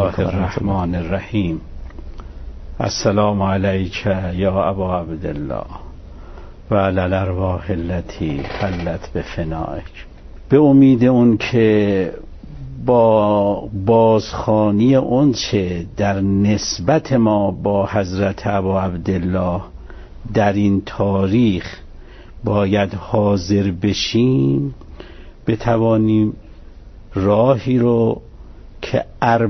الله الرحمن الرحیم. السلام علیک یا ابا عبدالله و علی الارواح التي حلت بفنائک. به امید اون که با بازخوانی اون چه در نسبت ما با حضرت ابا عبدالله در این تاریخ باید حاضر بشیم، بتوانیم راهی رو که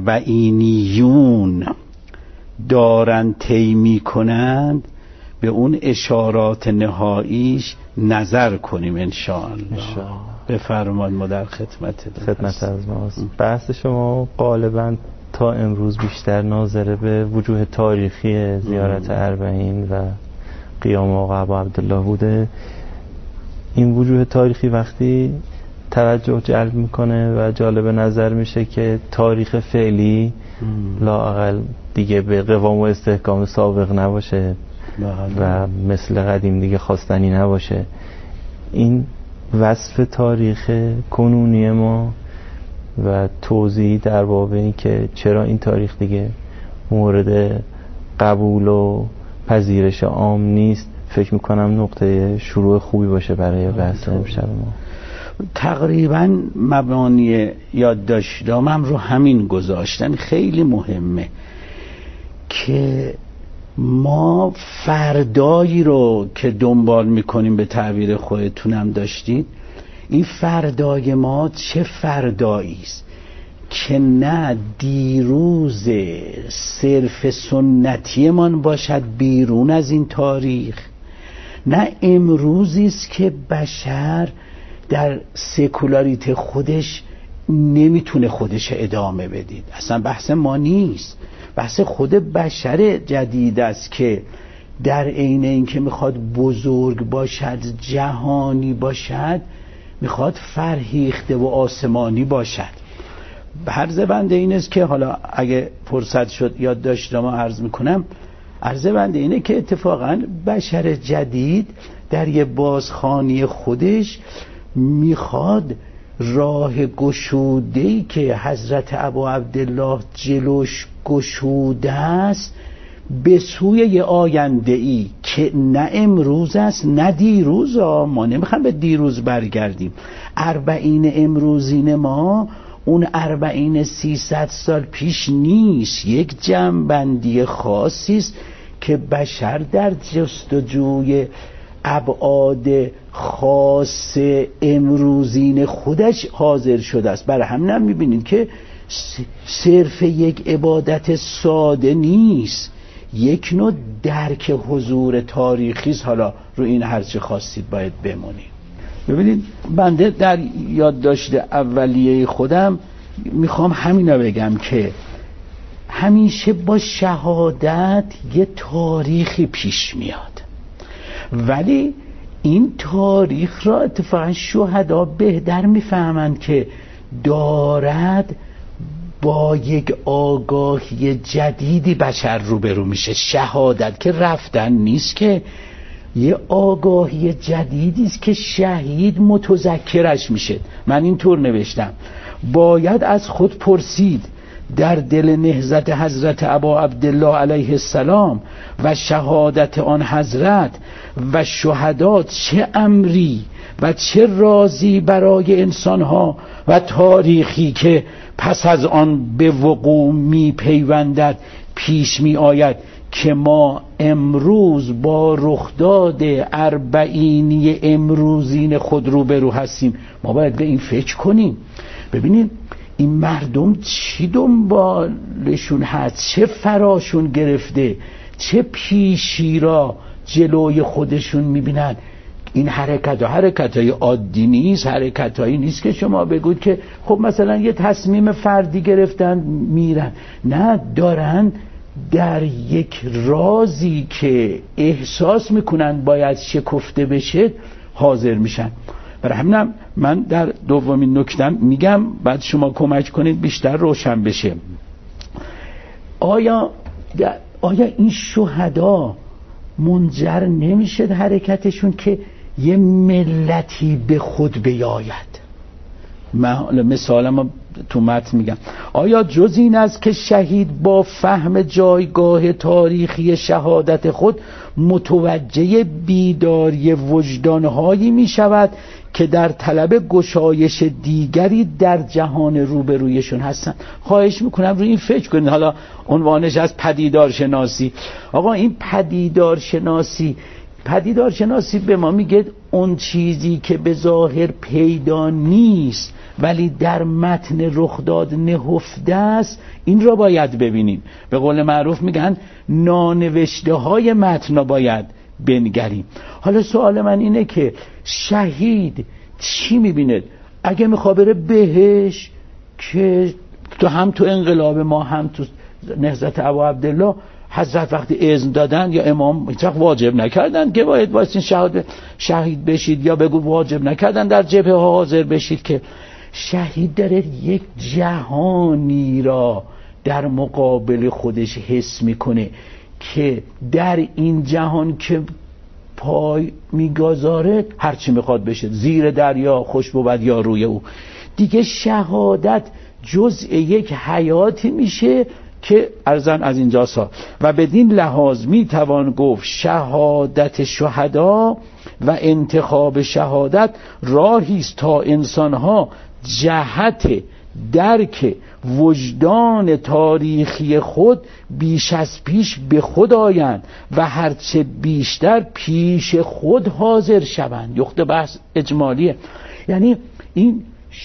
اربعینیون دارن طی میکنند به اون اشارات نهاییش نظر کنیم انشاءالله. بفرمایید ما در خدمت از ماست. بحث شما غالبا تا امروز بیشتر ناظر به وجوه تاریخی زیارت اربعین و قیام آقا ابا عبدالله بوده. این وجوه تاریخی وقتی توجه جلب میکنه و جالب نظر میشه که تاریخ فعلی لااقل دیگه به قوام و استحکام سابق نباشه و مثل قدیم دیگه خواستنی نباشه. این وصف تاریخ کنونی ما و توضیح در باب این که چرا این تاریخ دیگه مورد قبول و پذیرش عام نیست، فکر میکنم نقطه شروع خوبی باشه برای بحث امشب ما. تقریبا مبانی یادداشتام رو همین گذاشتن. خیلی مهمه که ما فردایی رو که دنبال میکنیم، به تعبیر خودتونم داشتید، این فردای ما چه فردایی است که نه دیروز صرف سنتی من باشد بیرون از این تاریخ، نه امروزی است که بشر در سکولاریته خودش نمیتونه خودش ادامه بدید. اصلا بحث ما نیست، بحث خود بشر جدید است که در عین اینکه میخواد بزرگ باشد، جهانی باشد، میخواد فرهیخته و آسمانی باشد. عرض بنده این است که حالا اگه فرصت شد یادداشتم عرض میکنم. عرض بنده اینه که اتفاقا بشر جدید در یه بازخوانی خودش میخواد راه گشوده‌ای که حضرت ابا عبدالله جلوش گشوده است به سوی یه آینده‌ای که نه امروز است نه دیروز. ما نمیخوایم به دیروز برگردیم. اربعین امروزین ما اون اربعین 300 سال پیش نیست، یک جمع‌بندی خاصی است که بشر در جستجوی ابعاد خاص امروزین خودش حاضر شده است. برای همین هم میبینید که صرف یک عبادت ساده نیست، یک نوع درک حضور تاریخی است. حالا رو این هرچه خواستید باید بمونید. ببینید بنده در یادداشت اولیه خودم میخوام همینا بگم که همیشه با شهادت یه تاریخی پیش میاد، ولی این تاریخ را اتفاقا شهدا بهتر میفهمند که دارد با یک آگاهی جدیدی بشر روبرو میشه. شهادت که رفتن نیست، که یه آگاهی جدیدی است که شهید متذکرش میشه. من اینطور نوشتم: باید از خود پرسید در دل نهضت حضرت ابا عبدالله علیه السلام و شهادت آن حضرت و شهدا چه امری و چه رازی برای انسانها و تاریخی که پس از آن به وقوع می پیوندد پیش می آید که ما امروز با رخداد اربعینی امروزین خود روبرو هستیم. ما باید به این فکر کنیم. ببینید این مردم چی دنبالشون هست، چه فراشون گرفته، چه پیشی را جلوی خودشون میبینن. این حرکت‌های عادی نیست، حرکت‌هایی نیست که شما بگوید که خب مثلا یه تصمیم فردی گرفتن میرن. نه، دارن در یک رازی که احساس میکنن باید شکفته بشه حاضر میشن. برای همینم من در دومین نکتم میگم، بعد شما کمک کنید بیشتر روشن بشه. آیا این شهدا منجر نمیشه حرکتشون که یه ملتی به خود بیاید؟ مثالم تو متن میگم آیا جز این است که شهید با فهم جایگاه تاریخی شهادت خود متوجه بیداری وجدانهایی میشود که در طلب گشایش دیگری در جهان روبرویشون هستن؟ خواهش میکنم روی این فکر کنید. حالا عنوانش از پدیدارشناسی. آقا این پدیدارشناسی به ما میگه اون چیزی که به ظاهر پیدا نیست ولی در متن رخداد نهفته است، این را باید ببینیم. به قول معروف میگن نانوشته های متن را باید بنگریم. حالا سوال من اینه که شهید چی میبینه؟ اگه میخواد بره بهش، که هم تو انقلاب ما هم تو نهضت ابا عبدالله حضرت وقتی اذن دادن یا امام هیچ وقت واجب نکردن که باید واسین شهید بشید، یا بگو واجب نکردن در جبهه ها حاضر بشید. که شهید داره یک جهانی را در مقابل خودش حس میکنه که در این جهان که پای میگذاره هرچی میخواد بشه، زیر دریا خوش بود یا روی او. دیگه شهادت جزء یک حیاتی میشه که ارزن از اینجا سا و بدین لحاظ میتوان گفت شهادت شهدا و انتخاب شهادت راهی است تا انسانها جهت درک وجدان تاریخی خود بیش از پیش به خود آیند و هرچه بیشتر پیش خود حاضر شوند. یخت بحث اجمالیه. یعنی این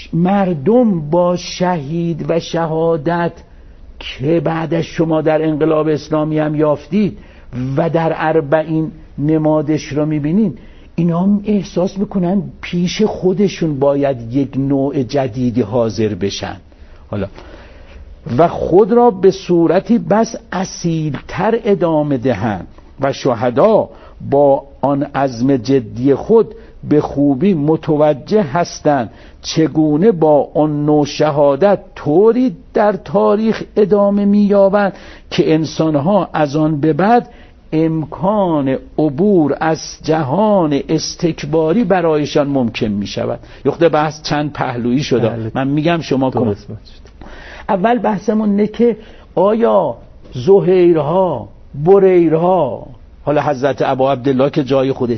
مردم با شهید و شهادت که بعدش شما در انقلاب اسلامی هم یافتید و در اربعین نمادش رو میبینین، اینا هم احساس میکنن پیش خودشون باید یک نوع جدیدی حاضر بشن حالا و خود را به صورتی بس اصیلتر ادامه دهند و شهدا با آن عزم جدی خود به خوبی متوجه هستند چگونه با آن نوع شهادت طوری در تاریخ ادامه می‌یابند که انسانها از آن به بعد امکان عبور از جهان استکباری برایشان ممکن می شود. یخت بحث چند پهلویی شده. من میگم شما کن. اول بحثمون اینه که آیا زهیرها، بریرها، حالا حضرت ابا عبدالله که جای خودش،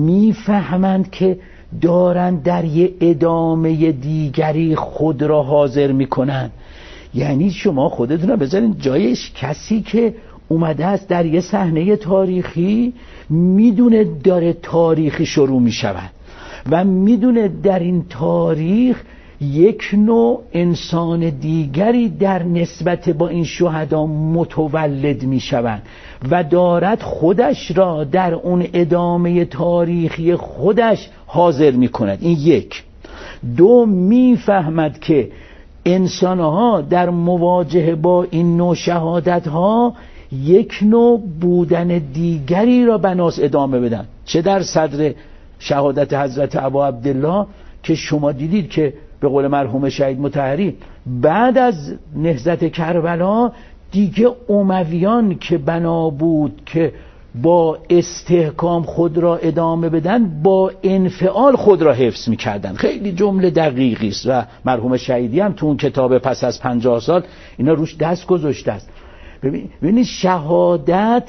میفهمند که دارن در یه ادامه دیگری خود را حاضر میکنن؟ یعنی شما خودتون رو بذارین جایش کسی که اومده است در یه صحنه تاریخی، میدونه داره تاریخی شروع میشود و میدونه در این تاریخ یک نوع انسان دیگری در نسبت با این شهدا متولد میشوند و دارد خودش را در اون ادامه تاریخی خودش حاضر میکند. این یک. دو، میفهمد که انسانها در مواجهه با این نوع شهادتها یک نوع بودن دیگری را بناس ادامه بدن. چه در صدر شهادت حضرت ابا عبدالله که شما دیدید که به قول مرحوم شهید مطهری بعد از نهضت کربلا دیگه امویان که بنا بود که با استحکام خود را ادامه بدن، با انفعال خود را حفظ می‌کردن. خیلی جمله دقیقی است و مرحوم شهیدی هم تو اون کتاب پس از 50 سال اینا روش دست گذاشته است. ببینید شهادت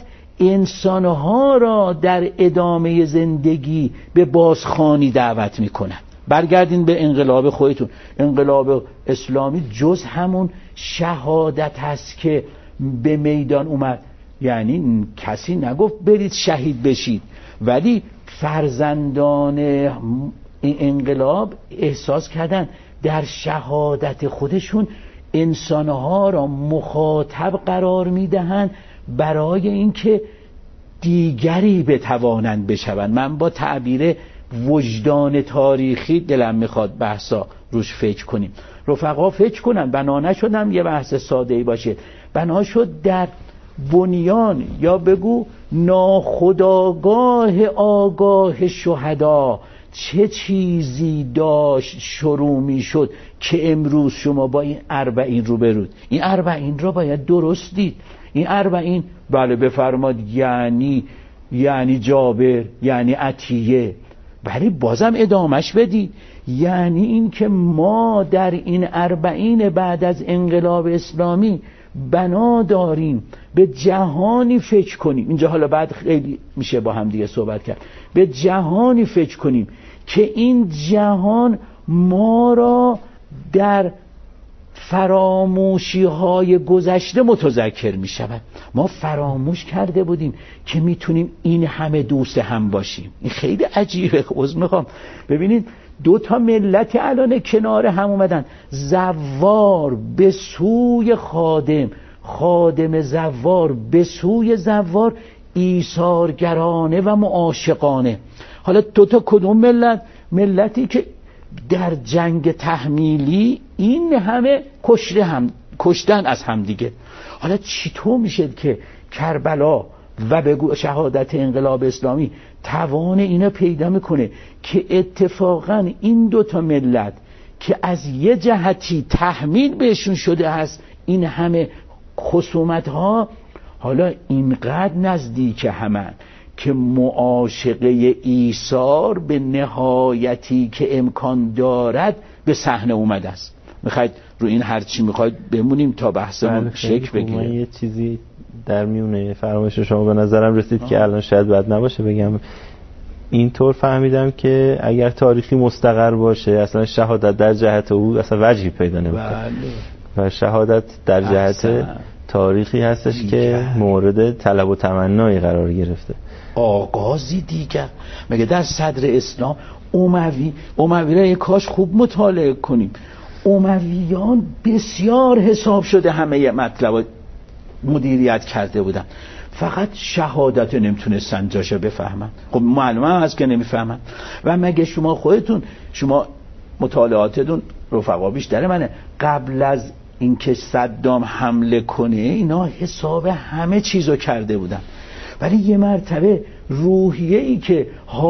انسانها را در ادامه زندگی به بازخوانی دعوت میکنه. برگردین به انقلاب خودتون. انقلاب اسلامی جز همون شهادت هست که به میدان اومد. یعنی کسی نگفت برید شهید بشید، ولی فرزندان این انقلاب احساس کردن در شهادت خودشون انسانها را مخاطب قرار میدهند برای اینکه دیگری بتوانند بشوند. من با تعبیر وجدان تاریخی دلم میخواد بحثا روش فکر کنیم. رفقا فکر کنن، بنا نشدم یه بحث ساده‌ای باشه، بنا شد در بنیان یا بگو ناخودآگاه آگاه شهدا چه چیزی داشت شروع می شد که امروز شما با این اربعین روبرود. این اربعین را باید درست دید. این اربعین بله بفرماد یعنی جابر، یعنی عطیه، ولی بازم ادامش بدید. یعنی این که ما در این 40 بعد از انقلاب اسلامی بنا داریم به جهانی فکر کنیم، اینجا حالا بعد خیلی میشه با هم دیگه صحبت کرد، به جهانی فکر کنیم که این جهان ما را در فراموشی های گذشته متذکر می شود. ما فراموش کرده بودیم که میتونیم این همه دوست هم باشیم. این خیلی عجیبه. عذر میخوام. ببینید 2 ملت الان کنار هم اومدن، زوار به سوی خادم، خادم زوار به سوی زوار، ایثارگرانه و معاشقانه. حالا 2 کدوم ملت؟ ملتی که در جنگ تحمیلی این همه کشتن از هم دیگه. حالا چطور میشه که کربلا و بگو شهادت انقلاب اسلامی توان اینا پیدا میکنه که اتفاقا این 2 ملت که از یه جهتی تحمیل بهشون شده هست این همه خصومت ها، حالا اینقدر نزدیک همن که معاشقه ایثار به نهایتی که امکان دارد به صحنه اومده است. میخواید رو این هرچی میخواید بمونیم تا بحثمون شکل بگیره؟ من یه چیزی در میونه فرمایش شما به نظرم رسید که الان شاید بد نباشه بگم. اینطور فهمیدم که اگر تاریخی مستقر باشه اصلا شهادت در جهت او اصلا وجهی پیدا نمیکنه و شهادت در جهت تاریخی هستش که مورد طلب و تمنایی قرار گرفته. آغازی دیگر مگه در صدر اسلام اموی را کاش خوب مطالعه کنیم. امویان بسیار حساب شده همه مطلب مدیریت کرده بودن، فقط شهادت نمیتونستن جاشو بفهمن. خب معلومه هست که نمیفهمن. و مگه شما مطالعاتتون رفقا بیشتر منه، قبل از اینکه صدام حمله کنه اینا حساب همه چیزو کرده بودن، ولی یه مرتبه روحیه‌ای که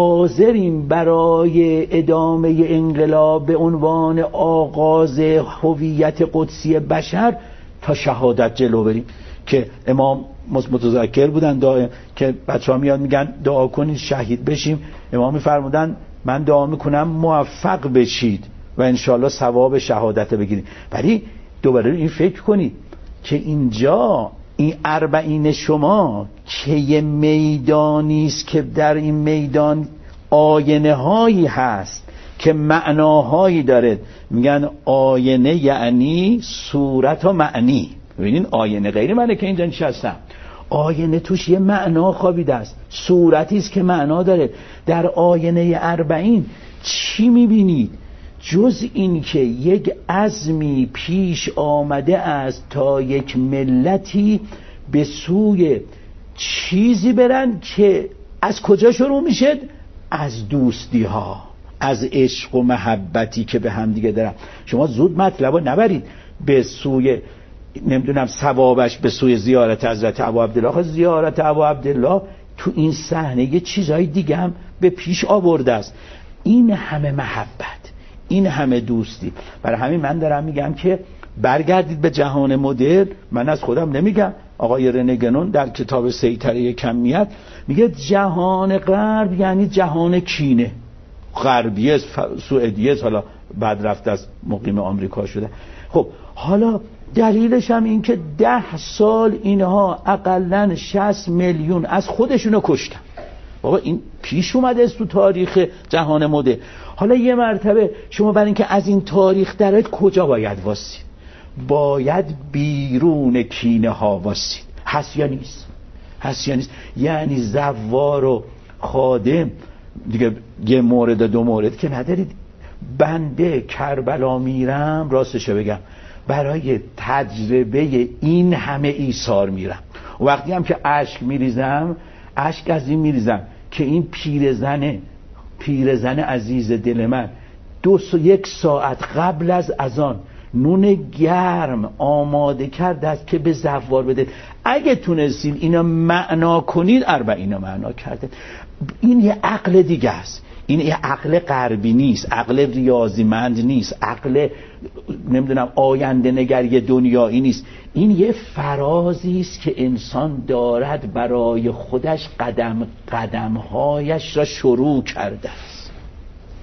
حاضریم برای ادامه انقلاب به عنوان آغاز هویت قدسی بشر تا شهادت جلو بریم. که امام متذکر بودن دائم که بچه‌ها میاد میگن دعا کنید شهید بشیم، امام میفرمودن من دعا میکنم موفق بشید و انشالله ثواب شهادت بگیرید. ولی دوباره این فکر کنید که اینجا این 40 شما که یه میدانی است که در این میدان آینه هایی هست که معناهایی داره. میگن آینه یعنی صورت و معنی. ببینین آینه غیر منه که اینجا نشستم، آینه توش یه معنا خوابیده است، صورتی است که معنا داره. در آینه 40 چی میبینید جز این که یک عزمی پیش آمده است تا یک ملتی به سوی چیزی برن که از کجا شروع میشه؟ از دوستی ها، از عشق و محبتی که به هم دیگه دارن. شما زود مطلب رو نبرید به سوی نمیدونم ثوابش به سوی زیارت حضرت ابو عبدالله. زیارت ابو عبدالله تو این صحنه یه چیزهای دیگه هم به پیش آورده است. این همه محبت، این همه دوستی. برای همین من دارم میگم که برگردید به جهان مدرن. من از خودم نمیگم، آقای رنه گنون در کتاب سیطره کمیت میگه جهان غرب یعنی جهان کینه. غربیه سوئدیه حالا بعد رفت از مقیم آمریکا شده. خب حالا دلیلش هم این که 10 سال اینها اقلن 60 میلیون از خودشونو کشتن. بابا این پیش اومده است تو تاریخ جهان مدرن. حالا یه مرتبه شما برای اینکه از این تاریخ درت کجا باید واسید؟ باید بیرون کینه ها واسید. هست یا نیست؟ هست یا نیست؟ یعنی زوار و خادم دیگه یه مورد 2 مورد که ندارید. بنده کربلا میرم راستشو بگم برای تجربه این همه ایثار میرم. و وقتی هم که اشک میریزم، اشک از این میریزم که این پیرزن عزیز دل من 1 ساعت قبل از اذان نون گرم آماده کرده است که به زوار بده. اگه تونستین اینا معنا کنید 40 معنا کرده. این یه عقل دیگه است. این یه عقل غربی نیست، عقل ریاضیمند نیست، عقل نمیدونم آینده نگری دنیایی نیست. این یه فرازی است که انسان دارد برای خودش قدمهایش را شروع کرده است.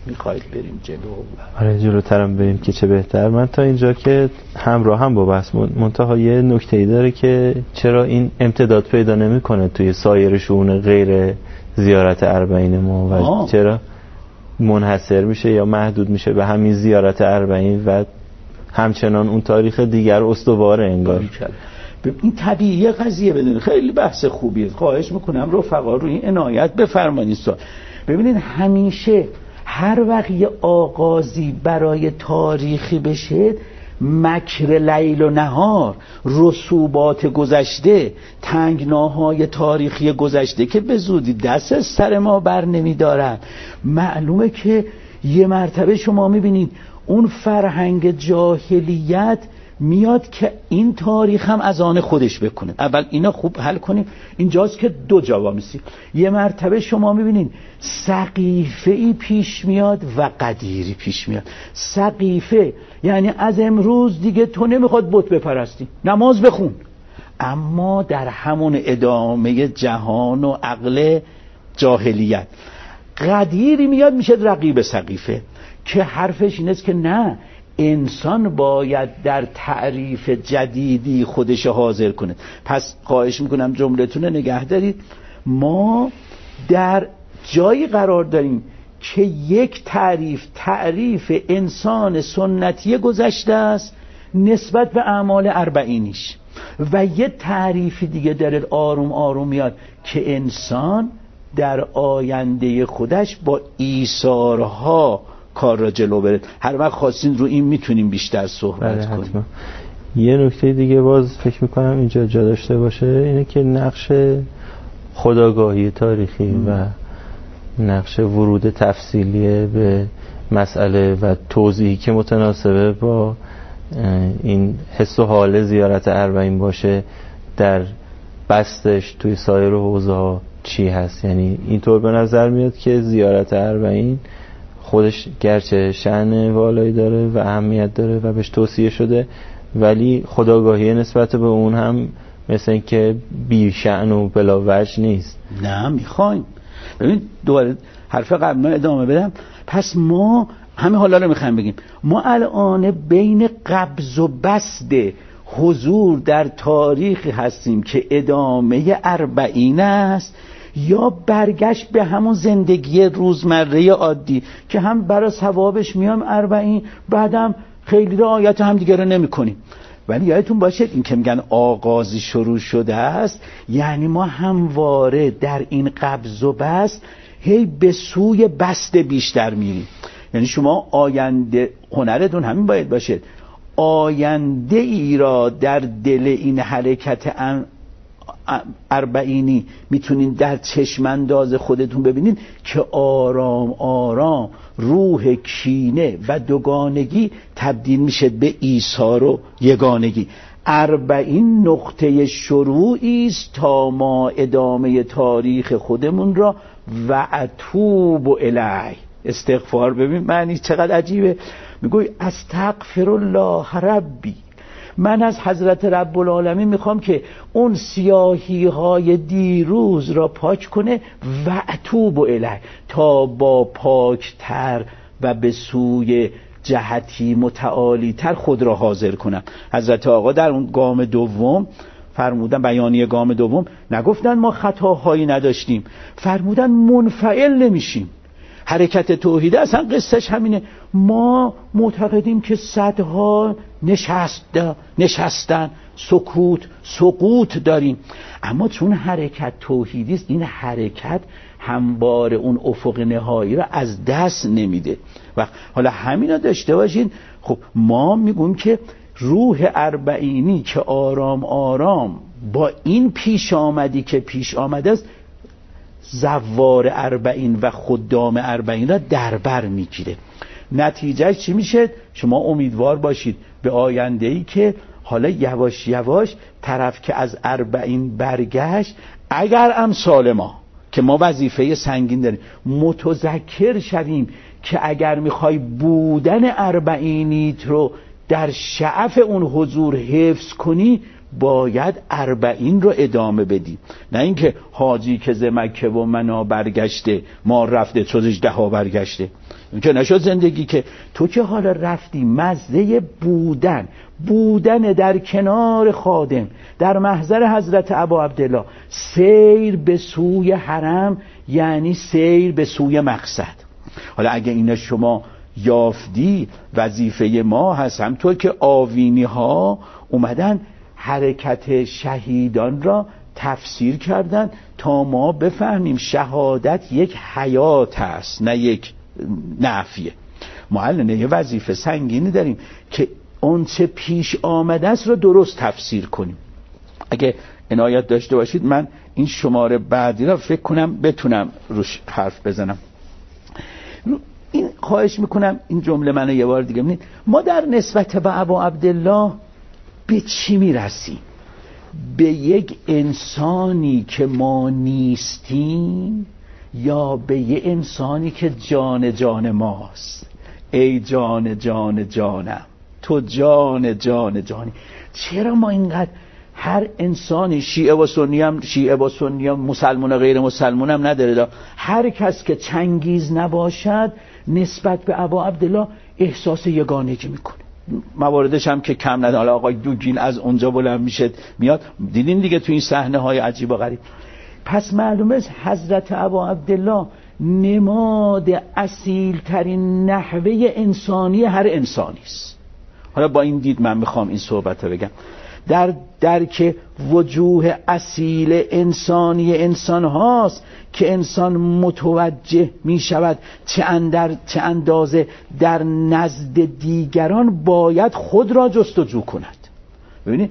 میخواید بریم جلو؟ آره جلوترم بریم که چه بهتر. من تا اینجا که همراه هم با بحث منتها یه نکته‌ای داره که چرا این امتداد پیدا نمیکنه توی سایر شؤون غیر زیارت اربعین ما و چرا منحصر میشه یا محدود میشه به همین زیارت اربعین و همچنان اون تاریخ دیگر استواره انگار؟ این طبیعیه قضیه بدونید. خیلی بحث خوبیه، خواهش میکنم رفقا روی عنایت بفرمایید. ببینید همیشه هر وقت یه آغازی برای تاریخی بشه، مکر لیل و نهار، رسوبات گذشته، تنگناهای تاریخی گذشته که به زودی دست از سر ما بر نمیدارن، معلومه که یه مرتبه شما میبینید اون فرهنگ جاهلیت میاد که این تاریخ هم از آن خودش بکنه. اول اینا خوب حل کنیم. اینجاست که دو جوامسی. یه مرتبه شما میبینید سقیفه‌ای پیش میاد و قدیری پیش میاد. سقیفه یعنی از امروز دیگه تو نمیخواد بت بپرستی، نماز بخون، اما در همون ادامه جهان و عقل جاهلیت. قدیری میاد میشه رقیب سقیفه که حرفش اینه که نه، انسان باید در تعریف جدیدی خودش حاضر کنه. پس خواهش میکنم جملتون رو نگه دارید. ما در جایی قرار داریم که یک تعریف انسان سنتی گذشته است نسبت به اعمال اربعینیش، و یه تعریف دیگه داره آروم آروم میاد که انسان در آینده خودش با ایثارها کار را جلو بره. هر وقت خواستین رو این میتونیم بیشتر صحبت کنیم. حتما. یه نکته دیگه باز فکر میکنم اینجا جا داشته باشه اینه که نقش خودآگاهی تاریخی و نقش ورود تفصیلی به مسئله و توضیحی که متناسبه با این حس و حال زیارت اربعین باشه در بستش توی سایر حوزه ها چی هست. یعنی اینطور به نظر میاد که زیارت اربعین خودش گرچه شأن والایی داره و اهمیت داره و بهش توصیه شده، ولی خودآگاهی نسبت به اون هم مثل این که بی شأن و بلا وجه نیست. نه میخوایم ببین دوباره حرف قبل ادامه بدم. پس ما همین حالا رو میخوایم بگیم ما الان بین قبض و بسط حضور در تاریخی هستیم که ادامه اربعین است یا برگشت به همون زندگی روزمره عادی که هم برای ثوابش میام اربعین، بعدم خیلی رعایت هم دیگه رو نمی کنیم. ولی یادتون باشه این که میگن آغازی شروع شده است، یعنی ما همواره در این قبض و بسط هی به سوی بسط بیشتر میریم. یعنی شما آینده، هنرتون همین باید باشه، آینده ای را در دل این حرکت اربعینی میتونین در چشم انداز خودتون ببینین که آرام آرام روح کینه و دوگانگی تبدیل میشه به ایثار و یگانگی. اربعین نقطه شروعی است تا ما ادامه تاریخ خودمون را و اتوب الی. استغفار ببین معنی چقدر عجیبه. میگوی استغفر الله ربی، من از حضرت رب العالمین میخوام که اون سیاهی های دیروز را پاک کنه و اتوب الی، تا با پاکتر و به سوی جهتی متعالی تر خود را حاضر کنم. حضرت آقا در اون گام دوم فرمودن، بیانیه گام دوم نگفتن ما خطاهایی نداشتیم، فرمودن منفعل نمیشیم. حرکت توحید اصلا قصهش همینه. ما معتقدیم که صدها نشستن سقوط داریم، اما چون حرکت توحیدی است این حرکت هموار اون افق نهایی را از دست نمیده. و حالا همینا داشته باشین. خب ما میگیم که روح اربعینی که آرام آرام با این پیش آمدی که پیش آمده است زوار اربعین و خدام اربعین را دربر میگیره. نتیجه چی میشه؟ شما امیدوار باشید به آینده‌ای که حالا یواش یواش طرف که از اربعین برگشت، اگر امثال ما که ما وظیفه سنگین داریم متذکر شویم که اگر میخوای بودن اربعینیت رو در شعف اون حضور حفظ کنی باید 40 رو ادامه بدی، نه اینکه حاجی که ز مکه و منا برگشته ما رفته تو 18 برگشته. این که نشد زندگی، که تو که حالا رفتی مزه بودن در کنار خادم در محضر حضرت ابا عبدالله، سیر به سوی حرم یعنی سیر به سوی مقصد. حالا اگه اینا شما یافتی، وظیفه ما هست همطور که آوینی ها اومدن حرکت شهیدان را تفسیر کردن تا ما بفهمیم شهادت یک حیات است نه یک نفیه. ما الان یه وظیفه سنگینی داریم که اون چه پیش آمده است رو درست تفسیر کنیم. اگه عنایت داشته باشید من این شماره بعدی را فکر کنم بتونم روش حرف بزنم. این خواهش میکنم این جمله منو یه بار دیگه ببینید. ما در نسبت به ابا عبدالله به چی میرسیم؟ به یک انسانی که ما نیستیم یا به یه انسانی که جان ماست؟ ای جان جانم، تو جان جانی. چرا ما اینقدر هر انسانی، شیعه و سنی هم مسلمان و غیر مسلمان هم نداره، هر کس که چنگیز نباشد نسبت به ابا عبدالله احساس یگانگی میکنه. مواردش هم که کم نداره. حالا آقای دوگین از اونجا بلند میشه میاد، دیدین دیگه تو این صحنه های عجیب و غریب. پس معلومه حضرت ابا عبدالله نماد اصیل ترین نحوه انسانی هر انسانی است. حالا با این دید من میخوام این صحبت رو بگم. در درک وجوه اصیل انسانی انسان هاست که انسان متوجه می شود چه اندازه در نزد دیگران باید خود را جستجو کند. ببینید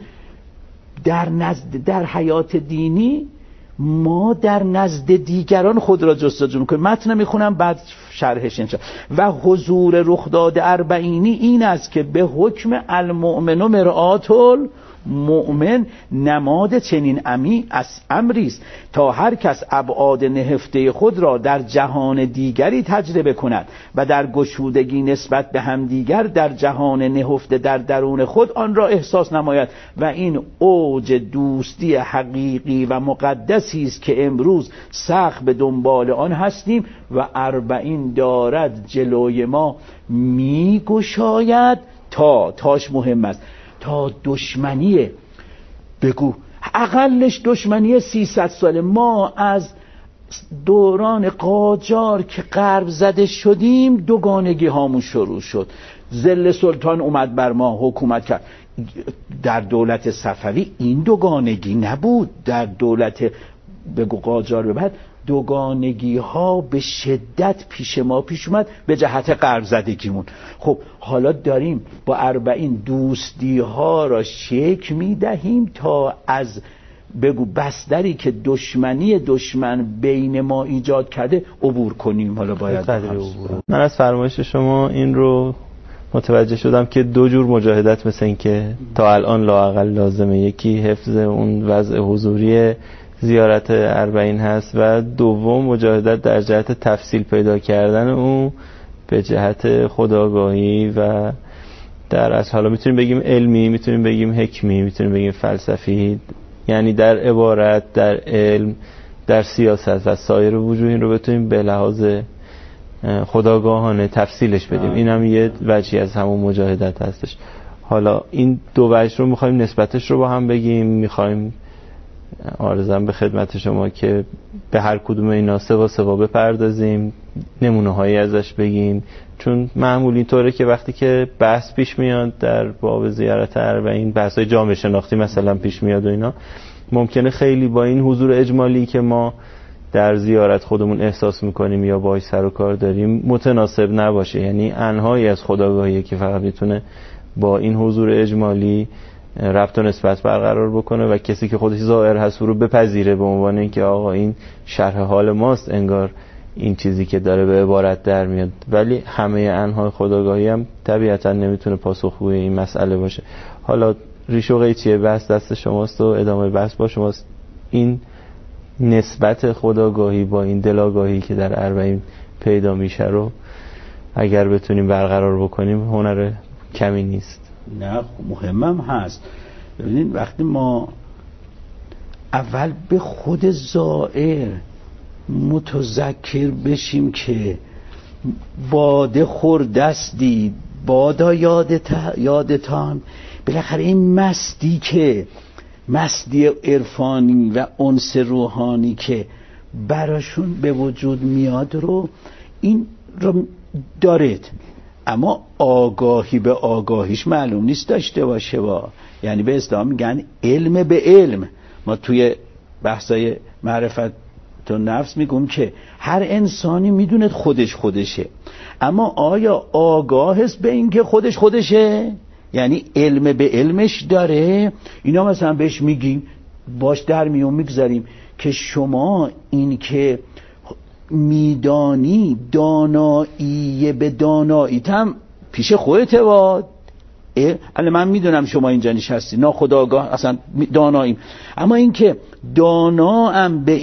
در حیات دینی ما در نزد دیگران خود را جستجو میکنیم. متن میخونم بعد شرحش انشاءالله. و حضور رخداد 40 این است که به حکم المؤمن و مرآت المؤمن نماد چنین امری است تا هر کس ابعاد نهفته خود را در جهان دیگری تجربه کند و در گشودگی نسبت به همدیگر در جهان نهفته در درون خود آن را احساس نماید. و این اوج دوستی حقیقی و مقدسی است که امروز سخت به دنبال آن هستیم و 40 دارد جلوی ما میگشاید تاش مهم است، تا دشمنی بگو اقلش دشمنی 300 ساله. ما از دوران قاجار که غرب زده شدیم دوگانگی هامون شروع شد. ذل سلطان اومد بر ما حکومت کرد. در دولت صفوی این دوگانگی نبود، در دولت بگو قاجار به بعد دوگانگی ها به شدت پیش اومد به جهت غرب زدگیمون. خب حالا داریم با 40 دوستی ها را شکل میدهیم تا از بگو بستری که دشمن بین ما ایجاد کرده عبور کنیم. حالا باید من از فرمایش شما این رو متوجه شدم که 2 جور مجاهدت مثل این که تا الان لااقل لازمه. یکی حفظ اون وضع حضوری زیارت 40 هست و دوم مجاهدت در جهت تفصیل پیدا کردن اون به جهت خودآگاهی و در از حالا میتونیم بگیم علمی، میتونیم بگیم حکمی، میتونیم بگیم فلسفی، یعنی در عبارت، در علم، در سیاست و سایر وجوه این رو بتونیم به لحاظ خودآگاهانه تفصیلش بدیم. این هم یه وجهی از همون مجاهدت هستش. حالا این 2 وجه رو میخوایم نسبتش رو با هم بگیم، میخوایم عرضم به خدمت شما که به هر کدوم اینا سوا بپردازیم، نمونه هایی ازش بگیم، چون معمولی طوره که وقتی که بحث پیش میاد در باب زیارت 40 بحث های جامعه شناختی مثلا پیش میاد و اینا، ممکنه خیلی با این حضور اجمالی که ما در زیارت خودمون احساس میکنیم یا باهاش سر و کار داریم متناسب نباشه. یعنی انهایی از خودآگاهی که فقط میتونه با این حضور اجمالی ربط و نسبت برقرار بکنه و کسی که خودش ظاهر هست رو بپذیره به عنوان اینکه آقا این شرح حال ماست، انگار این چیزی که داره به عبارت در میاد. ولی همه انهای خودآگاهی هم طبیعتا نمیتونه پاسخگوی این مسئله باشه. حالا ریش و قیچیه بحث دست شماست و ادامه بحث با شماست. این نسبت خودآگاهی با این دلاگاهی که در 40 پیدا میشه رو اگر بتونیم برقرار بکنیم هنر کمی نیست. نه مهمم هست. ببینید وقتی ما اول به خود زائر متذکر بشیم که باده خوردستی بادا یادتان، بالاخره این مستی که مستی عرفانی و انس روحانی که براشون به وجود میاد رو این رو دارید، اما آگاهی به آگاهیش معلوم نیست داشته باشه. یعنی به اصطلاح میگن علم به علم. ما توی بحثای معرفت تو نفس میگم که هر انسانی میدونه خودشه، اما آیا آگاه است به این که خودشه؟ یعنی علم به علمش داره؟ اینا مثلا بهش میگیم باش در میون میگذاریم که شما این که میدانی دانایی به داناییت هم پیش خودت واد. الان من میدونم شما اینجا نشستی ناخودآگاه اصلا داناییم، اما این که داناام به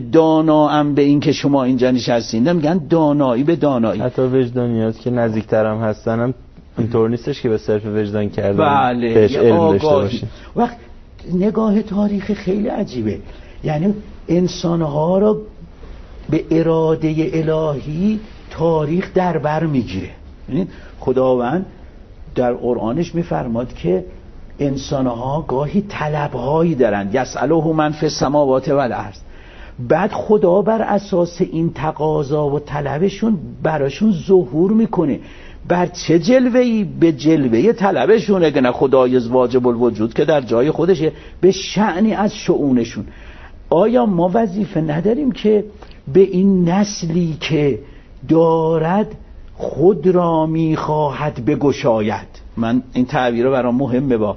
این که شما اینجا نشستین میگن دانایی به دانایی. حتی وجدانیات که نزدیکترم هستنم اینطور نیستش که به صرف وجدان کردن بله بهش علم داشته باشیم. وقت نگاه تاریخ خیلی عجیبه، یعنی انسانها را به اراده الهی تاریخ در بر میگیره. یعنی خداوند در قرآنش میفرماد که انسانها گاهی طلبهایی دارند، یسأله من فی السماوات و الارض، بعد خدا بر اساس این تقاضا و طلبشون براشون ظهور میکنه. بر چه جلوه‌ای؟ به جلوه طلبشون، اگه نه خدای واجب الوجود که در جای خودشه، به شأنی از شؤونشون. آیا ما وظیفه نداریم که به این نسلی که دارد خود را میخواهد بگشاید؟ من این تعبیر رو برام مهمه. با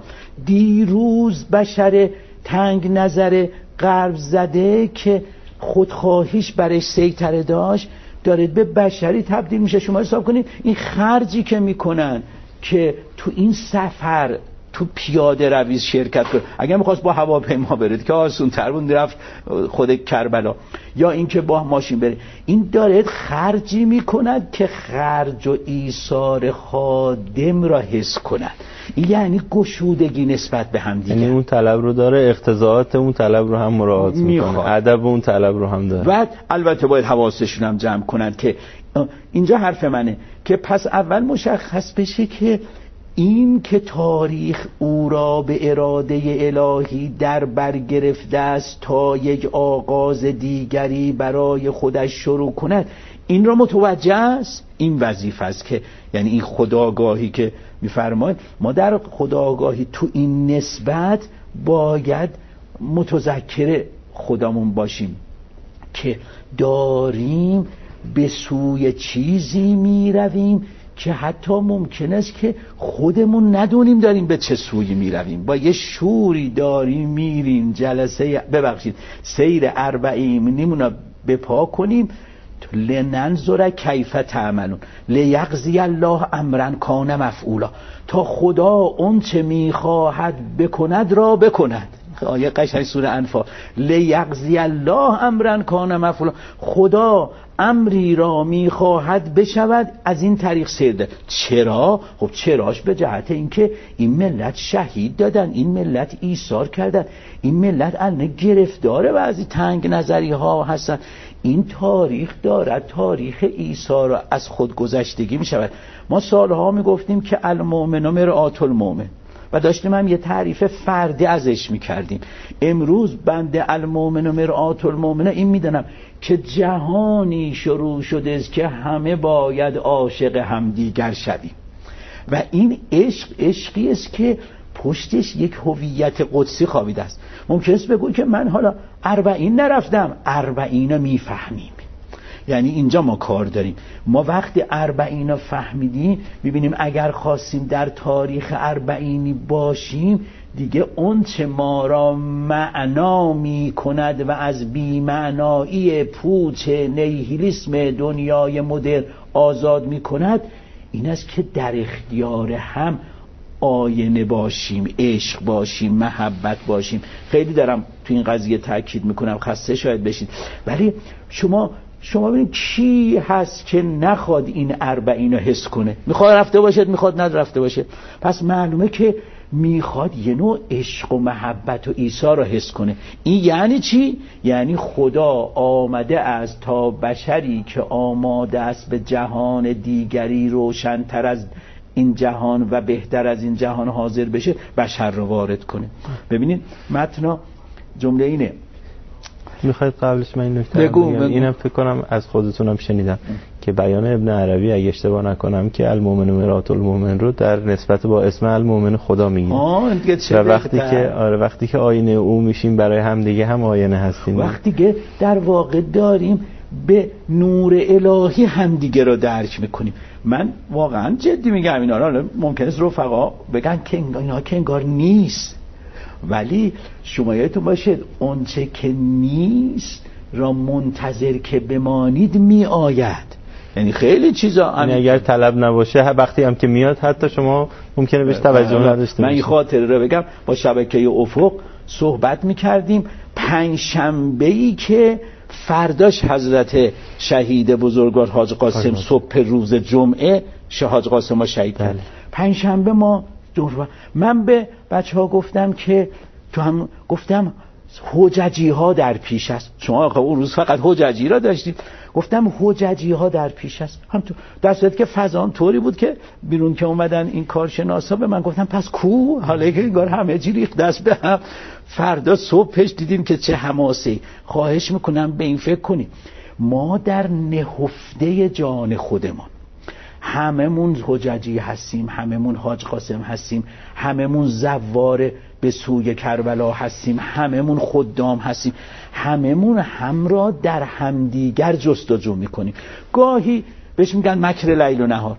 دیروز بشر تنگ نظر غرب زده که خودخواهیش برش سیطره داشت داره به بشری تبدیل میشه. شما حساب کنید این خرجی که میکنن که تو این سفر تو پیاده روی شرکت کنه، اگر میخواست با هواپیما برید که آسون تر بود رفت خود کربلا، یا اینکه با ماشین برید، این داره خرجی میکند که خرج و ایثار خادم را حس کند. این یعنی گشودگی نسبت به هم دیگه. یعنی اون طلب رو داره، اقتضاعات اون طلب رو هم مراعات میکنه، ادب اون طلب رو هم داره. بعد البته باید حواسشون هم جمع کنن که اینجا حرف منه که پس اول مشخص بشه که این که تاریخ او را به اراده الهی در بر گرفته است تا یک آغاز دیگری برای خودش شروع کند، این را متوجه است. این وظیفه است که یعنی این خودآگاهی که میفرماید، ما در خودآگاهی تو این نسبت باید متذکر خودمون باشیم که داریم به سوی چیزی میرویم که حتی ممکن است که خودمون ندونیم داریم به چه سویی میرویم. با یه شوری داریم میریم جلسه سیر 40 نیمونا بپا کنیم، لننظر کیف تعملون لیقضی الله امرا کان مفعولا، تا خدا اون چه میخواهد بکند را بکند. آیه قشنگ سوره انفال، لیقضی الله امرا کان مفعولا، خدا امری را میخواهد بشود از این طریق سرده. چرا؟ خب چراش به جهت اینکه این ملت شهید دادن، این ملت ایثار کردن، این ملت الان گرفتار بعضی تنگ نظری ها هستن. این تاریخ دارد تاریخ ایثار از خودگذشتگی میشود. ما سالها میگفتیم که المؤمن مرآت المؤمن و داشتیم هم یه تعریف فردی ازش میکردیم. امروز بنده المؤمن و مرآت المؤمن این میدونم که جهانی شروع شده است که همه باید عاشق همدیگر شویم و این عشقی است که پشتش یک هویت قدسی خوابیده است. ممکن است بگوی که من حالا 40 نرفتم، 40 میفهمیم. یعنی اینجا ما کار داریم. ما وقتی 40 فهمیدیم ببینیم اگر خواستیم در تاریخ 40 باشیم دیگه اون چه ما را معنا می کند و از بی‌معنایی پوچ نیهیلیسم دنیای مدرن آزاد می کند این است که در اختیار هم آینه باشیم، عشق باشیم، محبت باشیم. خیلی دارم تو این قضیه تاکید میکنم، خسته شاید بشید، ولی شما ببینید کی هست که نخواد این 40 رو حس کنه؟ میخواد رفته باشد، میخواد ندرفته باشه. پس معلومه که میخواد یه نوع عشق و محبت و عیسی رو حس کنه. این یعنی چی؟ یعنی خدا آمده است تا بشری که آماده است به جهان دیگری روشن‌تر از این جهان و بهتر از این جهان حاضر بشه، بشر رو وارد کنه. ببینید متن جمله اینه. میخواید قبلش من این نکته بگم؟ اینم فکر کنم از خودتونم شنیدم که بیان ابن عربی اگه اشتباه نکنم که المؤمن مرآة المؤمن رو در نسبت با اسم المؤمن خدا میگه. و وقتی که آینه او میشیم برای هم دیگه هم آینه هستیم. وقتی که در واقع داریم به نور الهی همدیگه رو درک میکنیم. من واقعا جدی میگم اینا رو. ممکنه رفقا بگن که اینا که انگار نیست، ولی شما یادتون باشه اونچه که نیست را منتظر که بمانید می آید. یعنی خیلی چیزا اگر طلب نباشه وقتی هم که میاد حتی شما ممکنه بهش توجه نداشته باشید. من این خاطره رو بگم. با شبکه افق صحبت میکردیم پنجشنبه‌ای که فرداش حضرت شهید بزرگوار حاج قاسم صبح روز جمعه حاج قاسم ما شهید کرد. پنجشنبه ما من به بچه‌ها گفتم که گفتم حججی ها در پیش است. شما اون روز فقط حججی را داشتید. گفتم حججی ها در پیش است. همونطور در صورتی که فضا طوری بود که بیرون که اومدن این کارشناسا به من گفتن پس کو؟ حالا که انگار همه چی ریخت دست به هم. فردا صبحش دیدیم که چه حماسی. خواهش میکنم به این فکر کنید ما در نهفته جان خودمان هممون حججی هستیم، هممون حاج قاسم هستیم، هممون زوار به سوی کربلا هستیم، هممون خدام هستیم، هممون هم را در همدیگر جستجو میکنیم. گاهی بهش میگن مکر لیل و نهار.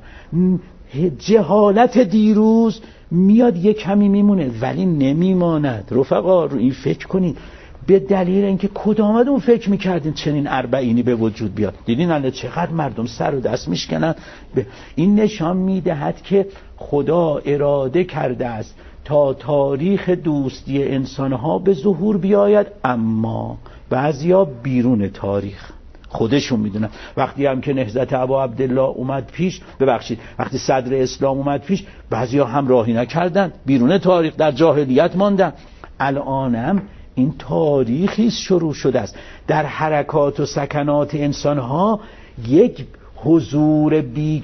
جهالت دیروز میاد یک کمی میمونه ولی نمیماند. رفقا رو این فکر کنید. به دلیل اینکه کدام اون فکر میکردین چنین اربعینی به وجود بیاد. دیدین الان چقدر مردم سر و دست میشکنن. این نشان میدهد که خدا اراده کرده است تا تاریخ دوستی انسانها به ظهور بیاید، اما بعضیا بیرون تاریخ خودشون میدونن. وقتی هم که نهضت ابا عبدالله اومد پیش، وقتی صدر اسلام اومد پیش، بعضیا هم راهی نکردن، بیرون تاریخ در جاهلیت ماندن. الانم این تاریخی شروع شده است. در حرکات و سکنات انسانها یک حضور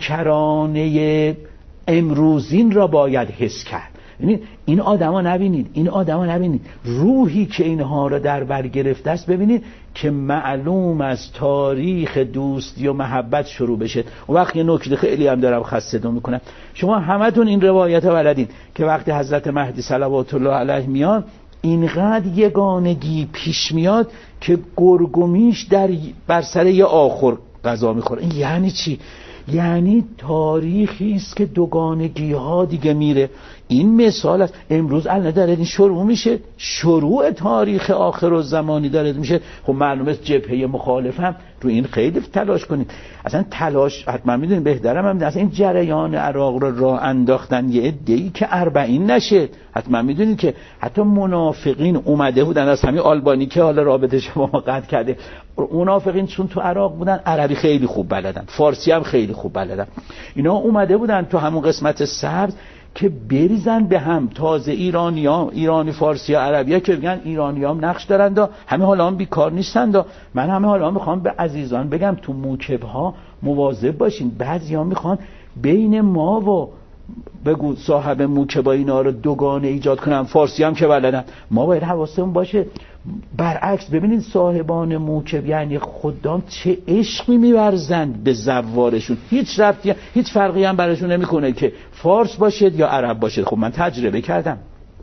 بیکرانه امروزین را باید حس کرد. این آدما نبینید روحی که اینها را در بر گرفته است. ببینید که معلوم از تاریخ دوستی و محبت شروع بشه. و وقت یه نکته خیلی هم دارم خسته‌تون میکنم. شما همتون این روایت ها بلدین که وقتی حضرت مهدی صلوات الله علیه میان اینقدر یگانگی پیش میاد که گرگومیش بر سر یه آخر غذا میخوره. این یعنی چی؟ یعنی تاریخی است که دوگانگی ها دیگه میره. این مثال است. امروز الان داره این شروع میشه، شروع تاریخ آخر الزمانی داره میشه. خب معلومه جبهه مخالف هم رو این خیلی تلاش کنید. اصلا تلاش حتما میدونید بهترم هم اصلا این جریان عراق رو راه انداختن یه عده‌ای که 40 نشه. حتما میدونید که حتی منافقین اومده بودن از همین آلبانی که حالا رابطه با ما قطع کرده. منافقین چون تو عراق بودن عربی خیلی خوب بلدن، فارسی هم خیلی خوب بلدن. اینا اومده بودن تو همون قسمت سبز که بریزن به هم. تازه ایرانی فارسی عربی ها که بگن ایرانی هم نقش دارند و همه حالا هم بیکار نیستند. من همه حالا میخوام به عزیزان بگم تو موکب ها مواظب باشین. بعضی ها میخوان بین ما و بگو صاحب موکبا اینا رو دوگانه ایجاد کنن. فارسی هم که بلدن. ما باید حواسمون باشه. برعکس ببینید صاحبان موکب یعنی خدام چه عشقی می‌ورزند به زوارشون. هیچ فرقی هم براشون نمیکنه که فارس باشد یا عرب باشد. خب من تجربه کردم.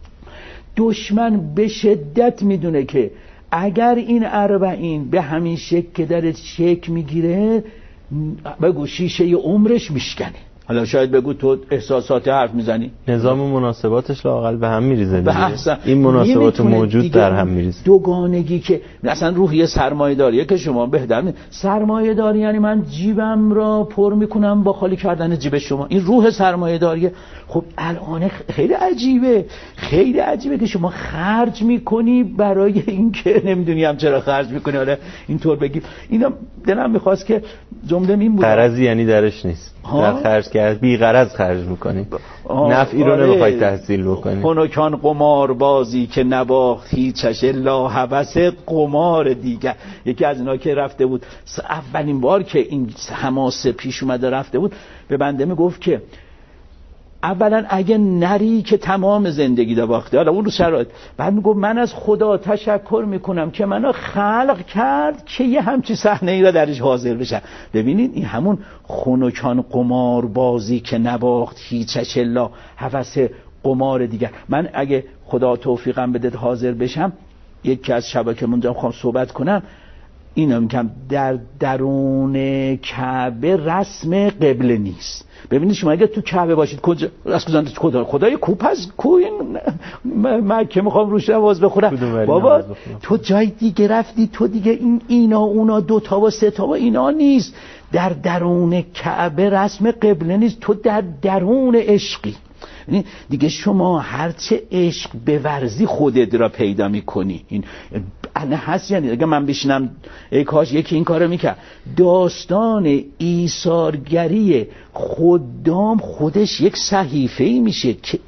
دشمن به شدت میدونه که اگر این 40 به همین شکل که در شکل میگیره بگو شیشه عمرش میشکنه. حالا شاید بگو تو احساسات حرف میزنی، نظام مناسباتش لااقل به هم میریزه. این مناسبات موجود در هم میریزه. دوگانگی که اصلا روحیه سرمایه‌داریه که شما بهتر سرمایه‌داری یعنی من جیبم را پر میکنم با خالی کردن جیب شما. این روح سرمایه‌داریه. خب الان خیلی عجیبه که شما خرج میکنی برای این که نمیدونی هم چرا خرج میکنی. حالا اینطور بگی. اینا دلم میخواست که جمله این بود. قرضی یعنی درش نیست. در خرج کرد بی غرض خرج میکنی، نفعی رو نمیخوای تحصیل بکنی. خنکان قمار بازی که نباخت هیچش الا هوس قمار دیگر. یکی از اینا که رفته بود اولین بار که این حماسه پیش اومده رفته بود به بنده میگفت که اولا اگه نری که تمام زندگی دا باخته. حالا اون رو شرایط بعد میگفت من از خدا تشکر میکنم که منو خلق کرد که یه همچی صحنه ای را درش حاضر بشم. ببینید این همون خنکان قمار بازی که نباخت هیچش الا هوس قمار دیگر. من اگه خدا توفیقم بده حاضر بشم یکی از شبکه منجا خواهم صحبت کنم اینو میگم در درون کعبه رسم قبله نیست. ببینید شما اگه تو کعبه باشید کجا خدای کوپ از کوین مکه میخوام روش نماز بخورم بابا تو جای دیگه رفتی تو دیگه این اینا اونا دوتا و سه تا و اینا نیست. در درون کعبه رسم قبله نیست، تو در درون عشقی. دیگه شما هرچه عشق بورزی خودت را پیدا میکنی. این نه هست یعنی اگه من بشینم ای کاش یکی این کارو میکرد. داستان ایثارگری خدام خودش یک صحیفه‌ای میشه که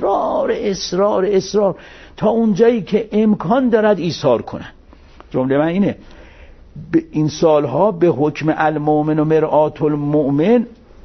اصرار تا اونجایی که امکان دارد ایثار کنن. جمله من اینه این سالها به حکم المؤمن و مرآت المؤمن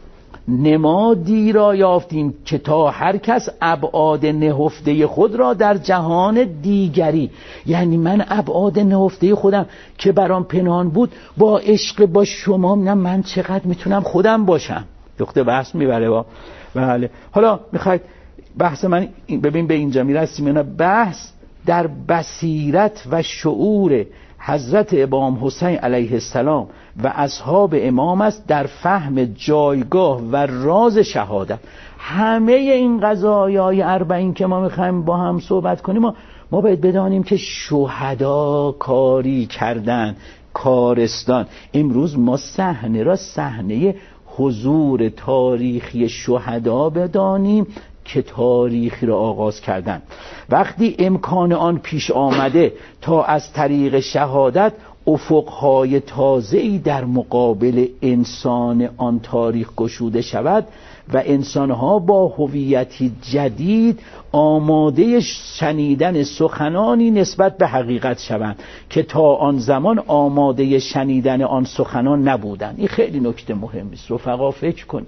نمادی را یافتیم که تا هر کس ابعاد نهفته خود را در جهان دیگری، یعنی من ابعاد نهفته خودم که برام پنهان بود با عشق با شما من چقدر میتونم خودم باشم. دکتر بحث میبره با بله. حالا میخواید بحث من ببین به اینجا میرسیم. اینا بحث در بصیرت و شعور حضرت امام حسین علیه السلام و اصحاب امام است در فهم جایگاه و راز شهادت. همه این قضایای اربعین که ما میخوایم با هم صحبت کنیم ما باید بدانیم که شهدا کاری کردن کارستان. امروز ما صحنه را صحنه حضور تاریخی شهدا بدانیم که تاریخی را آغاز کردن. وقتی امکان آن پیش آمده تا از طریق شهادت افقهای تازه‌ای در مقابل انسان آن تاریخ گشوده شود و انسانها با هویتی جدید آماده شنیدن سخنانی نسبت به حقیقت شوند که تا آن زمان آماده شنیدن آن سخنان نبودند. این خیلی نکته مهمی است. رفقا فکر کنید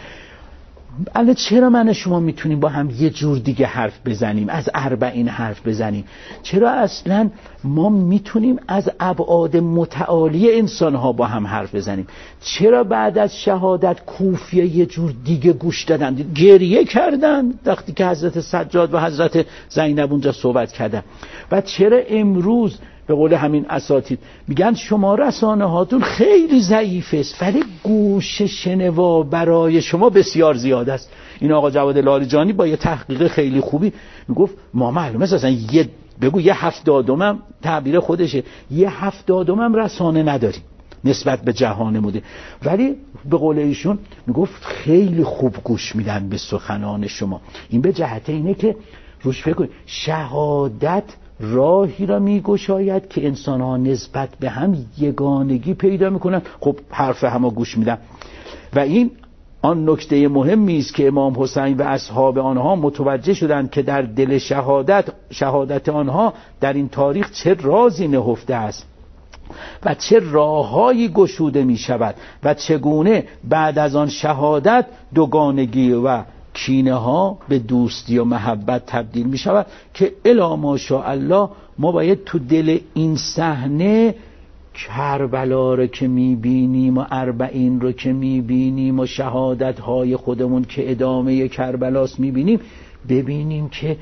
الان چرا من شما میتونیم با هم یه جور دیگه حرف بزنیم، از اربعین حرف بزنیم؟ چرا اصلا ما میتونیم از ابعاد متعالی انسانها با هم حرف بزنیم؟ چرا بعد از شهادت کوفیه یه جور دیگه گوش دادن، گریه کردن وقتی که حضرت سجاد و حضرت زینب اونجا صحبت کردن؟ و چرا امروز به قول همین اساتید میگن شما رسانه هاتون خیلی ضعیف است ولی گوش شنوا برای شما بسیار زیاد است؟ این آقا جواد لاریجانی با یه تحقیق خیلی خوبی میگفت ما معلومه اصلا یه 70 تعبیر خودشه، یه 70 رسانه نداریم نسبت به جهان مده، ولی به قول ایشون میگفت خیلی خوب گوش میدن به سخنان شما. این به جهت اینه که روش فکر کنید شهادت راهی را میگشاید که انسان ها نسبت به هم یگانگی پیدا میکنن. خب حرف همه گوش میدن و این آن نکته مهمی است که امام حسین و اصحاب آنها متوجه شدند که در دل شهادت آنها در این تاریخ چه رازی نهفته است و چه راههایی گشوده می شود و چگونه بعد از آن شهادت دوگانگی و کینه ها به دوستی و محبت تبدیل می شود که الا ماشاءالله ما باید تو دل این صحنه کربلا رو که می بینیم و اربعین رو که می بینیم و شهادت های خودمون که ادامه کربلاست می بینیم ببینیم که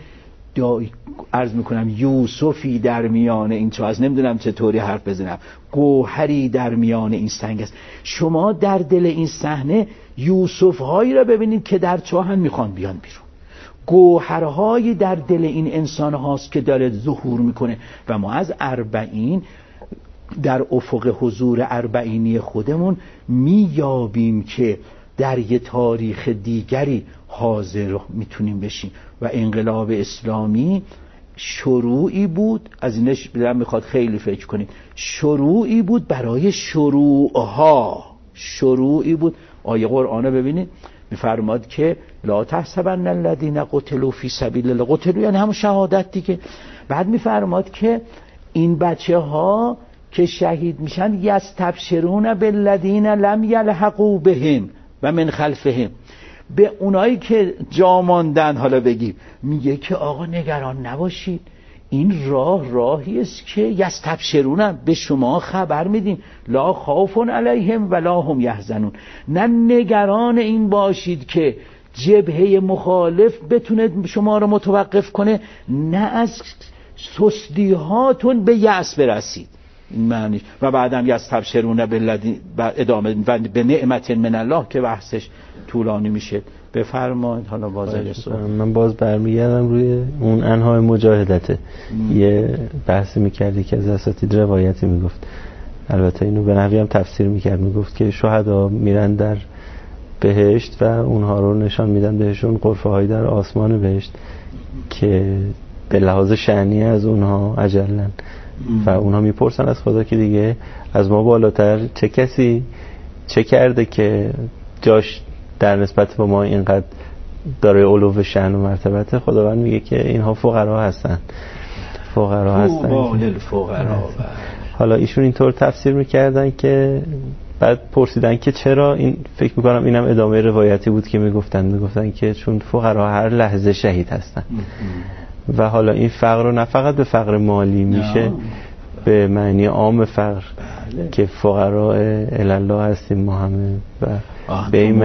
عرض میکنم یوسفی در میان این چه از نمیدونم چطوری حرف بزنم گوهری در میان این سنگ است. شما در دل این صحنه یوسف هایی را ببینید که در چاهن میخوان بیان بیرون، گوهرهایی در دل این انسان هاست که داره ظهور میکنه و ما از اربعین در افق حضور اربعینی خودمون میابیم که در یه تاریخ دیگری حاضر میتونیم بشیم و انقلاب اسلامی شروعی بود. از اینش میخواد خیلی فکر کنید، شروعی بود برای شروعها، شروعی بود. آیه قرآن ببینید میفرماد که لا تحسبن الذين قتلوا فی سبیل الله، قتلوا یعنی همون شهادت دیگه. بعد میفرماد که این بچه ها که شهید میشن یستبشرون بالذین لم یلحقوا بهم و من خلفهم، به اونایی که جا ماندن حالا بگیم میگه که آقا نگران نباشید، این راهی است که یستبشرون، به شما خبر میدیم، لا خوف علیهم ولا هم یحزنون، نه نگران این باشید که جبهه مخالف بتونه شما رو متوقف کنه، نه از سستی هاتون به یأس برسید. این معنیش. و بعدم یستبشرون بالذین، ادامه به نعمت من الله که بحثش طولانی میشه. بفرمایید. حالا من باز برمیگردم روی اون انهای مجاهدته. یه بحثی میکردی که از اساتید روایتی میگفت، البته اینو به نحوی هم تفسیر میکرد، میگفت که شهدا میرن در بهشت و اونها رو نشان میدن بهشون غرفه هایی در آسمان بهشت که به لحاظ شأنی از اونها اجلن و اونها میپرسن از خدا که دیگه از ما بالاتر چه کسی چه کرده که جاش در نسبت به ما اینقدر داره علو شأن و مرتبت. خداوند میگه که اینها فقرا هستن. حالا ایشون اینطور تفسیر میکردن که بعد پرسیدن که چرا این، فکر میکنم اینم ادامه روایتی بود که میگفتن که چون فقرا هر لحظه شهید هستن و حالا این فقر رو نه فقط به فقر مالی میشه، به معنی عام فقر که فقراء الله هستیم ما همه و به این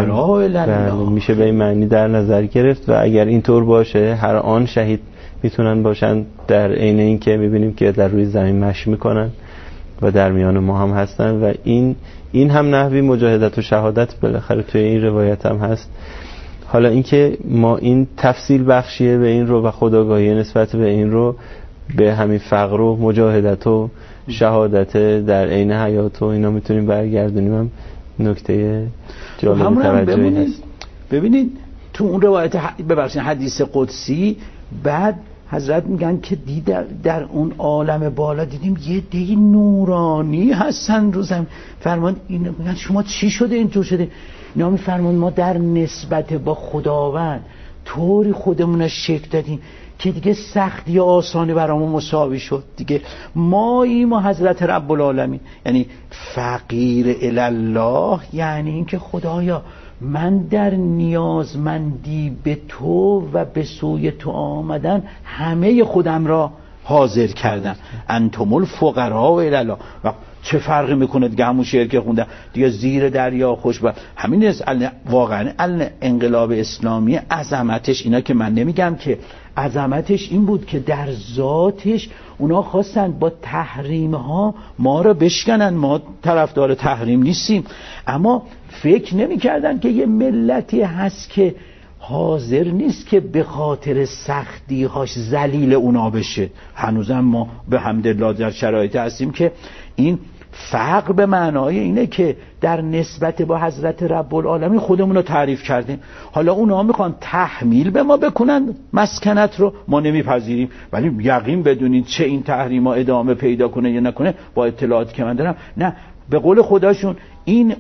معنی میشه به این معنی در نظر گرفت. و اگر اینطور باشه هر آن شهید میتونن باشن، در عین این که میبینیم که در روی زمین مشی میکنن و در میان ما هم هستن و این هم نحوی مجاهدت و شهادت بالاخره توی این روایت هم هست. حالا اینکه ما این تفصیل بخشیه به این رو و خودآگاهی نسبت به این رو به همین فقر و مجاهدت و شهادت در عین حیات و اینا میتونیم برگردونیم، هم نکته جالب توجهی هست. ببینید تو اون روایت ببخشید حدیث قدسی بعد حضرت میگن که در اون عالم بالا دیدیم یه دی نورانی هستن رو زمین. فرمان این میگن شما چی شده اینطور شده؟ اینا میفرمان ما در نسبت با خداوند طوری خودمون شکل دادیم که دیگه سختی و آسانی برامون مساوی شد دیگه. ما حضرت رب العالمین، یعنی فقیر الله، یعنی این که خدایا من در نیازمندی به تو و به سوی تو آمدن همه خودم را حاضر کردم. انتم الفقراء الی الله. و چه فرقی میکنه دیگه، همون شعر که خوندم دیگه، زیر دریا خوش و همین است. واقعا انقلاب اسلامی عظمتش اینا که من نمیگم که عظمتش این بود که در ذاتش اونا خواستن با تحریم ها ما رو بشکنن. ما طرفدار تحریم نیستیم، اما فکر نمی کردن که یه ملتی هست که حاضر نیست که به خاطر سختی هاش ذلیل اونا بشه. هنوزم ما به حمدالله در شرایطی هستیم که این فقر به معنای اینه که در نسبت با حضرت رب العالمین خودمون رو تعریف کردیم. حالا اونا میخوان تحمیل به ما بکنن مسکنت رو، ما نمیپذیریم، ولی یقین بدونید چه این تحریم ها ادامه پیدا کنه یا نکنه با اطلاعاتی که من دارم، نه، به قول خداشون این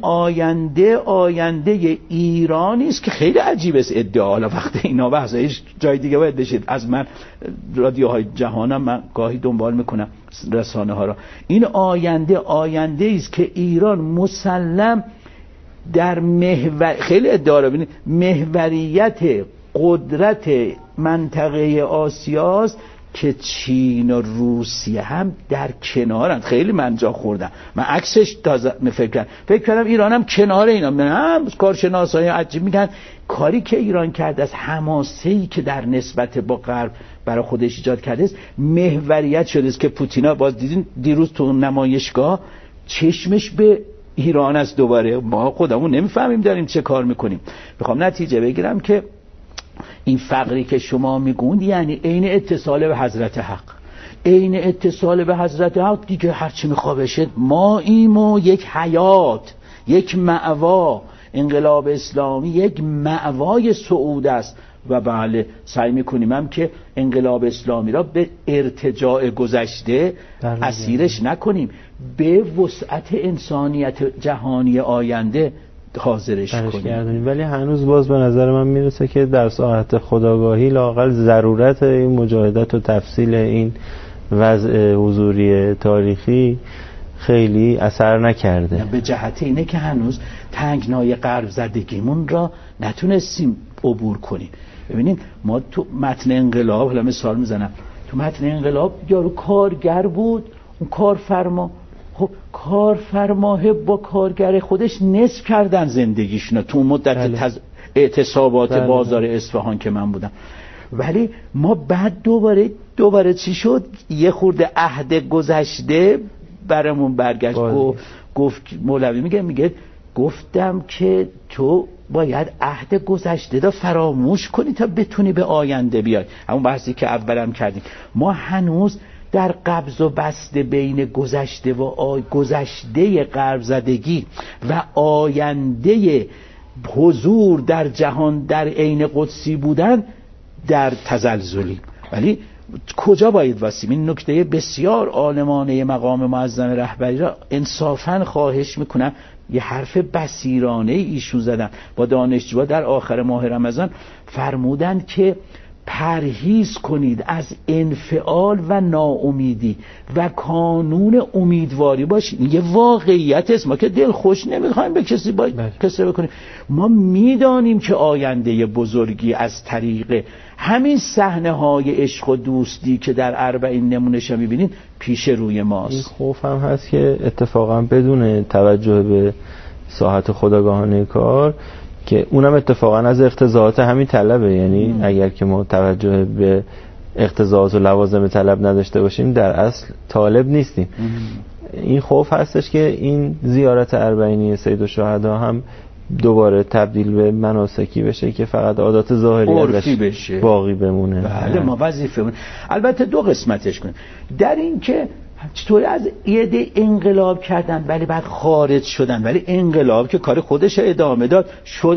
آینده ایرانی است که خیلی عجیب است ادعا. حالا وقت اینا بحثایش جای دیگه باید بشید. از من رادیوهای جهانم من گاهی دنبال میکنم رسانه ها را. این آینده است که ایران مسلم در خیلی ادعا را ببینید، محوریت قدرت منطقه آسیاست که چین و روسیه هم در کنارند. خیلی من جا خوردم، من عکسش تازه فکر کردم ایران هم کنار اینا. هم کارشناسای عجیب میگن کاری که ایران کرده از حماسه‌ای که در نسبت با غرب برای خودش ایجاد کرده است محوریت شده است که پوتینا باز دیدین دیروز تو نمایشگاه چشمش به ایران است. دوباره ما خودمون نمیفهمیم داریم چه کار میکنیم. میخوام نتیجه بگیرم که این فقری که شما میگوند یعنی عین اتصال به حضرت حق. عین اتصال به حضرت حق دیگه هرچی میخوا بشه ما و یک حیات، یک مأوا. انقلاب اسلامی یک مأوای صعود است و بله سعی میکنیم هم که انقلاب اسلامی را به ارتجاع گذشته اسیرش نکنیم، به وسعت انسانیت جهانی آینده حاضرش کنیم. ولی هنوز باز به نظر من میرسه که در ساعت خودآگاهی لااقل ضرورت این مجاهدت و تفصیل این وضع حضوری تاریخی خیلی اثر نکرده. به جهت اینه که هنوز تنگنای غرب زدگیمون را نتونستیم عبور کنیم. ببینید ما تو متن انقلاب، حالا مثال میزنم، تو متن انقلاب یارو کارگر بود، اون کارفرما، خب کارفرماه با کارگر خودش نصف کردن زندگیشون تو مدت اعتصابات بازار اصفهان که من بودم. ولی ما بعد دوباره چی شد؟ یه خورده عهد گذشته برامون برگشت. گفت مولوی میگه گفتم که تو باید عهد گذشته را فراموش کنی تا بتونی به آینده بیای. همون بحثی که اولم کردیم، ما هنوز در قبض و بسته بین گذشته و گذشته غرب زدگی و آینده حضور در جهان در عین قدسی بودن در تزلزلیم. ولی کجا باید واسیم؟ این نکته بسیار عالمانه مقام معظم رهبری را انصافاً خواهش میکنم. یه حرف بصیرانه ایشون زدن با دانشجوها در آخر ماه رمضان، فرمودند که پرهیز کنید از انفعال و ناامیدی و کانون امیدواری باشید. یه واقعیت است، ما که دل خوش نمیخوایم به کسی کسی بکنیم. ما میدانیم که آینده بزرگی از طریق همین صحنه های عشق و دوستی که در اربعین نمونه‌اش میبینید پیش روی ماست. این خوف هم هست که اتفاقا بدون توجه به ساحت خودآگاهانه کار، که اونم اتفاقا از اقتضاعات همین طلبه، یعنی اگر که ما توجه به اقتضاعات و لوازم طلب نداشته باشیم در اصل طالب نیستیم. این خوف هستش که این زیارت اربعینی سید الشهدا هم دوباره تبدیل به مناسکی بشه که فقط عادات ظاهری بشه، باقی بمونه. بله ما وظیفه البته دو قسمتش کنیم، در این که چطور از ایده انقلاب کردن ولی بعد خارج شدن، ولی انقلاب که کار خودش ادامه داد شد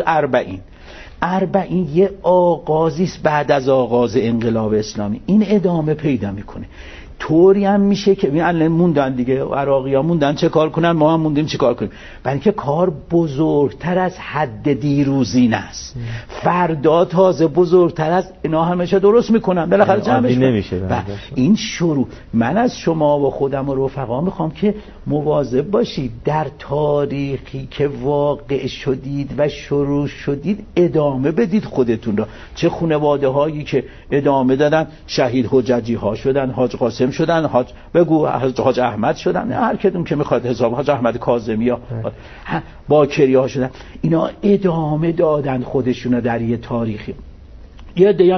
اربعین یه آغازیست بعد از آغاز انقلاب اسلامی، این ادامه پیدا میکنه. طوری هم میشه که الان موندن دیگه، عراقی ها موندن چه کار کنن، ما هم موندیم چه کار کنیم، برای اینکه کار بزرگتر از حد دیروزین است. فردا تازه بزرگتر از اینا همشه درست میکنن، بالاخره جمعش نمیشه. این شروع. من از شما و خودم و رفقا میخوام که مواظب باشید در تاریخی که واقع شدید و شروع شدید ادامه بدید خودتون را. چه خانواده هایی که ادامه دادن شهید حججی ها شدن، حاج قاسم شدن، حاج احمد شدن، هر کدوم که میخواد حساب، حاج احمد کاظمی ها، باکری ها شدن، اینا ادامه دادن خودشون در یه تاریخی. یه عده‌ای هم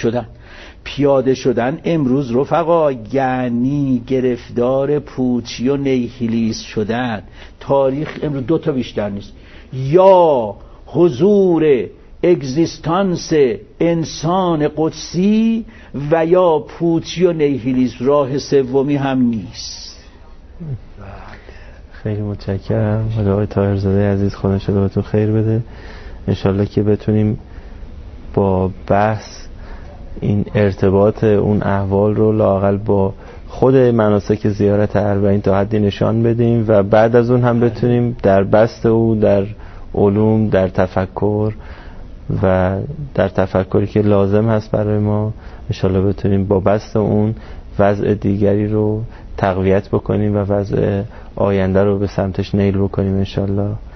پیاده شدن امروز رفقا یعنی گرفتار پوچی و نیهیلیسم شدن. تاریخ امروز دو تا بیشتر نیست، یا حضور اگزیستانس انسان قدسی و یا پوچی و نیهیلیسم، راه سومی هم نیست. خیلی متشکرم. آقای طاهرزاده عزیز خدا شده بهتون خیر بده. انشالله که بتونیم با بحث این ارتباط اون احوال رو لااقل با خود مناسک زیارت اربعین تا حدی نشان بدیم و بعد از اون هم بتونیم در بسط او در علوم، در تفکر و در تفکری که لازم هست برای ما، انشالله بتونیم با بسط اون وضع دیگری رو تقویت بکنیم و وضع آینده رو به سمتش نیل بکنیم انشالله.